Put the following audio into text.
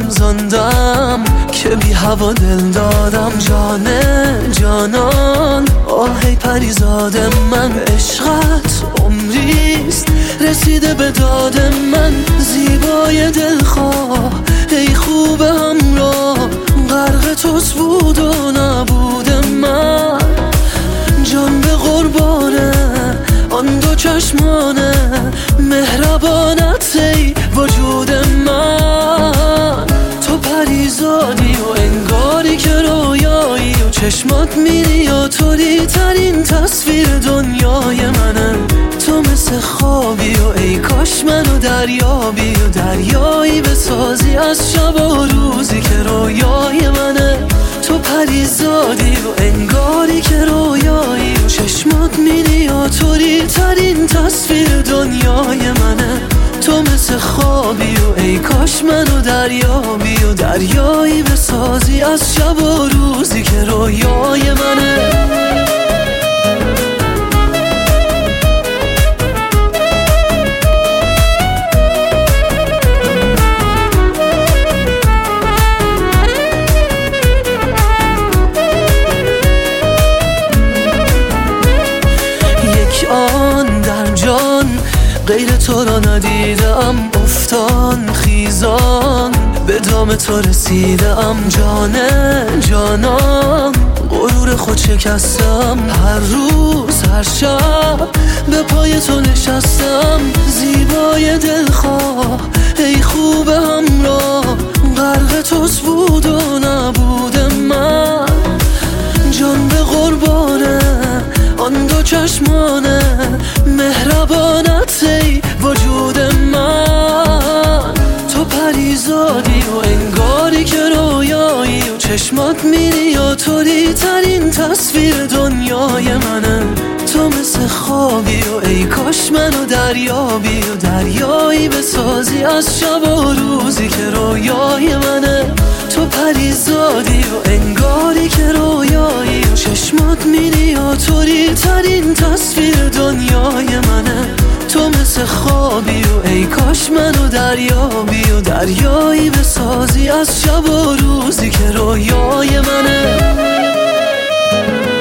لرزاندم که بی هوا دل دادم. جانان آهی پریزاد من، عشقت عمریست رسیده به داد من. زیبای دلخواه ای خوب همراه، غرق توست بود و نبود من. جان به قربانه آن دو چشمانه، مهربانت ای وجود من. تو پریزادی و انگاری که رویایی و چشمات میری و طوری ترین تصویر دنیای منه. تو مثل خوابی و ای کاش منو دریابی و دریایی بسازی از شب و روزی که رویای منه. تو پریزادی و انگاری که رویایی و چشمات میری و طوری ترین تصویر دنیای منه. تو مثل خوابی و ای کاش منو دریابی و دریایی بسازی از شب و روزی که رویای منه. آن در جان غیر تو را ندیدم، افتان خیزان به دام تو رسیدم. جانان غرور خود شکستم، هر روز هر شب به پای تو نشستم. زیبای دلخواه ای خوب همراه، غرق توست بود و نبود من. جان به قربانه آن دو چشمانه، مهربانت ای وجود من. تو پریزادی و انگاری که رویایی و چشمات میری و طوری ترین تصویر دنیای منه. تو مثل خوابی و ای کاش منو دریابی و دریایی بسازی از شب و روزی که رویای منه. تو پریزادی و انگاری که رویایی و چشمات میری و طوری ترین تصویر دنیای منه. تو مثل خوابی و ای کاش منو دریابی و دریایی بسازی از شب و روزی که رویای منه.